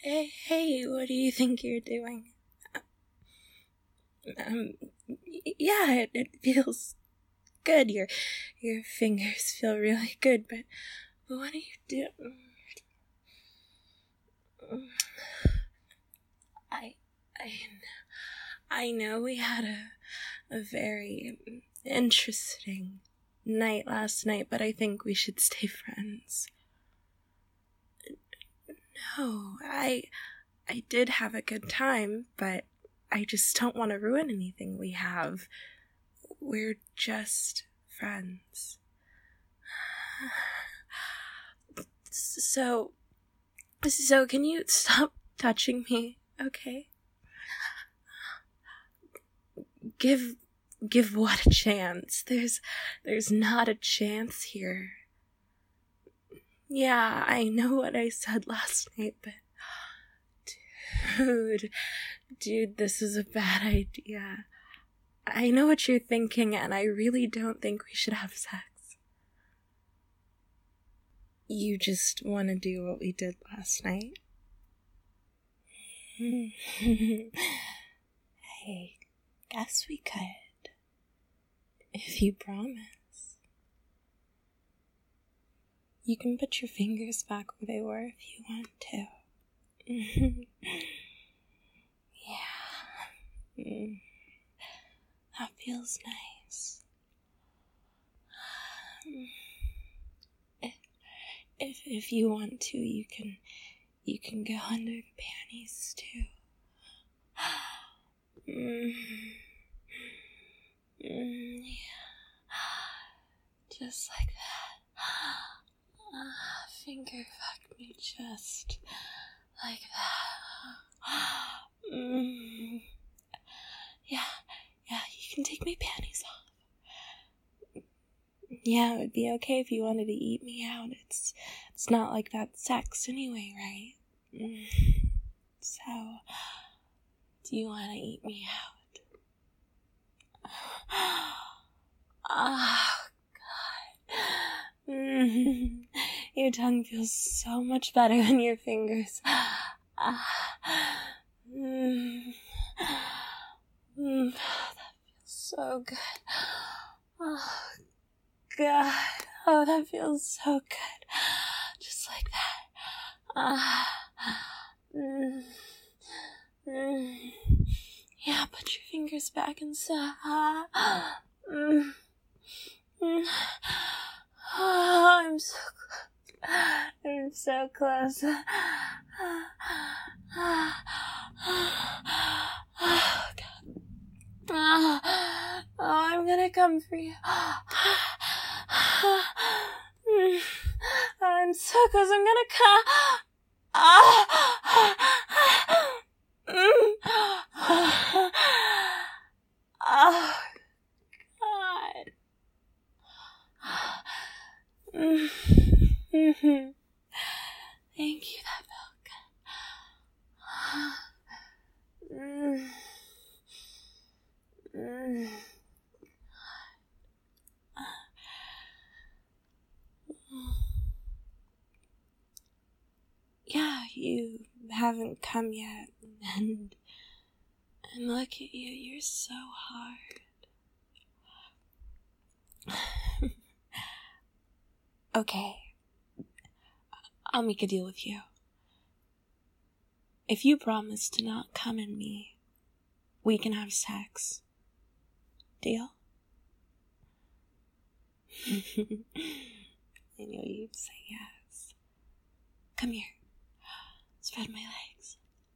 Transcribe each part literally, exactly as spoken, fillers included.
Hey, hey, what do you think you're doing? Um, yeah, it, it feels good. Your your fingers feel really good, but, but what are you doing? I, I, I know we had a, a very interesting night last night, but I think we should stay friends. No, I, I did have a good time, but I just don't want to ruin anything we have. We're just friends. So, so can you stop touching me, okay? Give, give what a chance. There's, there's not a chance here. Yeah, I know what I said last night, but dude, dude, this is a bad idea. I know what you're thinking, and I really don't think we should have sex. You just want to do what we did last night? Hey, guess we could. If you promise. You can put your fingers back where they were if you want to. Yeah. Mm. That feels nice. If, if if you want to, you can you can go under the panties too. Mm. Mm, yeah. Just like that. Uh, finger fuck me just like that. Mm. Yeah, yeah, you can take my panties off. Yeah, it would be okay if you wanted to eat me out. It's it's not like that's sex anyway, right? Mm. So, do you want to eat me out? Oh, God. Mm. Your tongue feels so much better than your fingers. Mm. Mm. That feels so good. Oh, God. Oh, that feels so good. Just like that. Ah. Mm. Mm. Yeah, put your fingers back inside. Mm. Mm. Oh, I'm so close. I'm so close. Oh, God. Oh, I'm gonna come for you. I'm so close. I'm gonna come. Oh, God. Thank you, that felt good. Mm. Mm. Yeah, you haven't come yet, and and look at you, you're so hard. Okay, I'll make a deal with you. If you promise to not come in me, we can have sex. Deal? I knew you'd say yes. Come here. Spread my legs.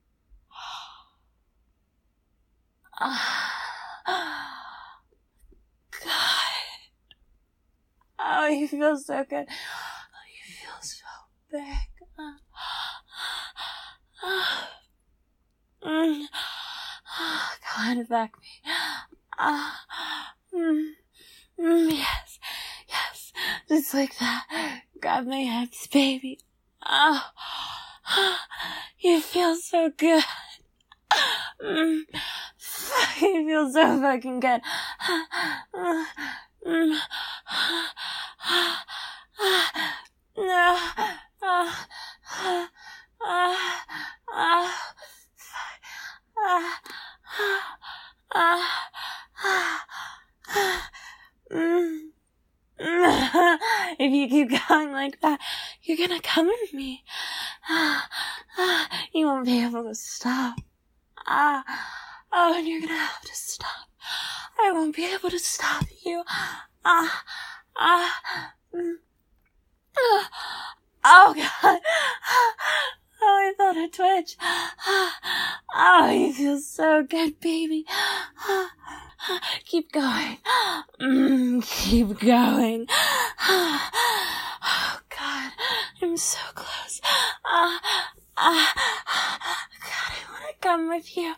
God. Oh, you feel so good. Oh, you feel so big. Mm. Go on, back me. Mm. Mm. Yes, yes, just like that. Grab my hips, baby. Oh, you feel so good. Mm. You feel so fucking good. Mm. No. Ah, ah, ah, ah, ah, ah, mm. If you keep going like that, you're gonna come with me. You won't be able to stop. Ah, oh, and you're gonna have to stop. I won't be able to stop you. Ah, ah, mm. Oh God. Oh, I felt a twitch. Oh, you feel so good, baby. Keep going. Mm, keep going. Oh, God. I'm so close. Uh, uh, God, I want to come with you.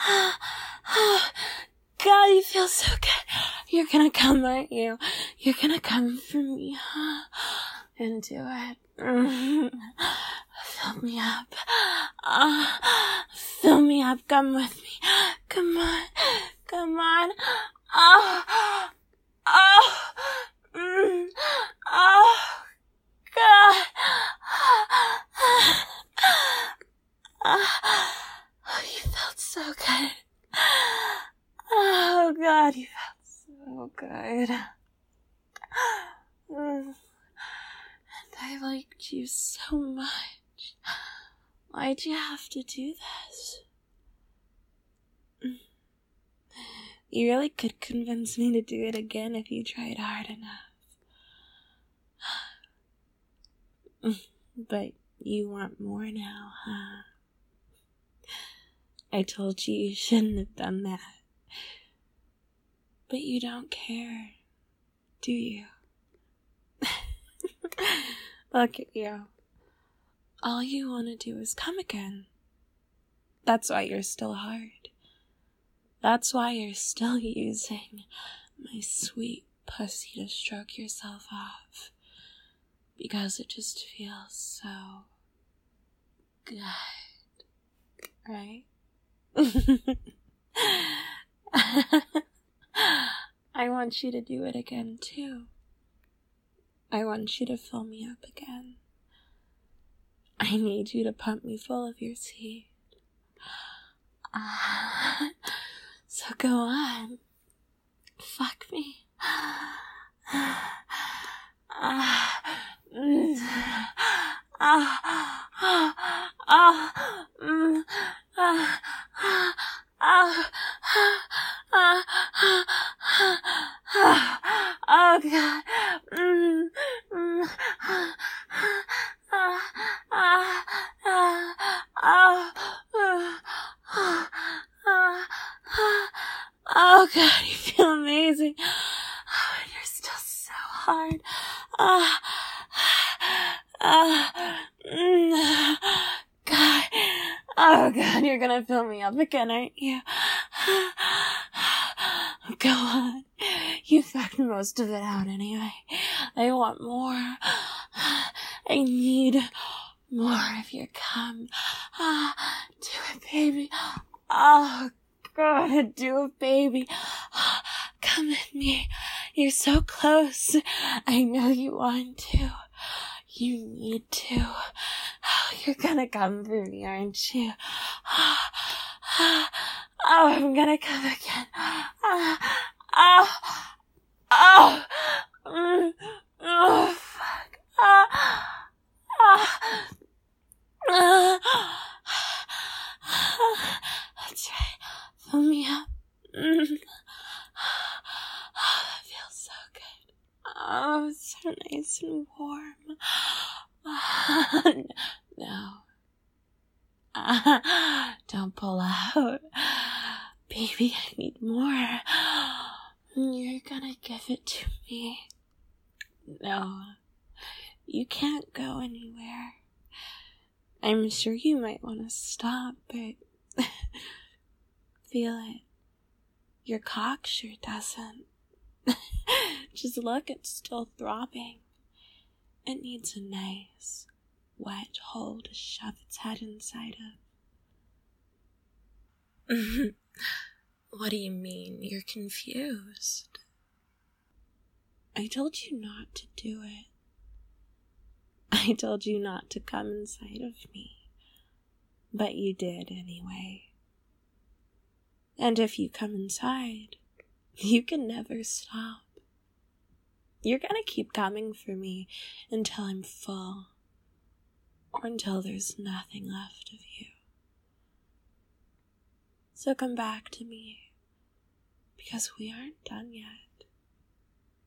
God, you feel so good. You're gonna come, aren't you? You're gonna come for me, huh? And do it. Mm. Fill me up. Uh, fill me up. Come with me. Come on. Come on. Oh. Oh. Mm. Oh. God. Oh, you felt so good. Oh, God, you felt so good. Mm. I liked you so much. Why'd you have to do this? You really could convince me to do it again if you tried hard enough. But you want more now, huh? I told you you shouldn't have done that. But you don't care, do you? Look at you. All you want to do is come again. That's why you're still hard. That's why you're still using my sweet pussy to stroke yourself off. Because it just feels so good. Right? I want you to do it again, too. I want you to fill me up again. I need you to pump me full of your seed. Uh, so go on. Fuck me. Uh, mm, uh, uh, uh, mm, uh, uh, uh, uh, oh God. Mm, mm, uh, uh, uh, uh, uh, uh, uh, oh God, you feel amazing. Oh, and you're still so hard. Uh, uh, mm, God. Oh God, you're gonna fill me up again, aren't you? Go on. You fucked most of it out anyway. I want more. I need more of your cum. Ah, do it, baby. Oh, God, do it, baby. Come at me. You're so close. I know you want to. You need to. Oh, you're gonna come for me, aren't you? Oh, I'm gonna come again. Oh, oh, oh, mm, oh fuck. Oh, oh, oh. That's right. Fill me up. Mm. Oh, that feels so good. Oh, it's so nice and warm. Oh, no. Uh, don't pull out. Baby, I need more. You're gonna give it to me. No. You can't go anywhere. I'm sure you might want to stop, but feel it. Your cock sure doesn't. Just look, it's still throbbing. It needs a nice, wet hole to shove its head inside of. What do you mean? You're confused. I told you not to do it. I told you not to come inside of me. but you did anyway. And if you come inside, you can never stop. You're gonna keep coming for me until I'm full, or until there's nothing left of you. So come back to me, because we aren't done yet.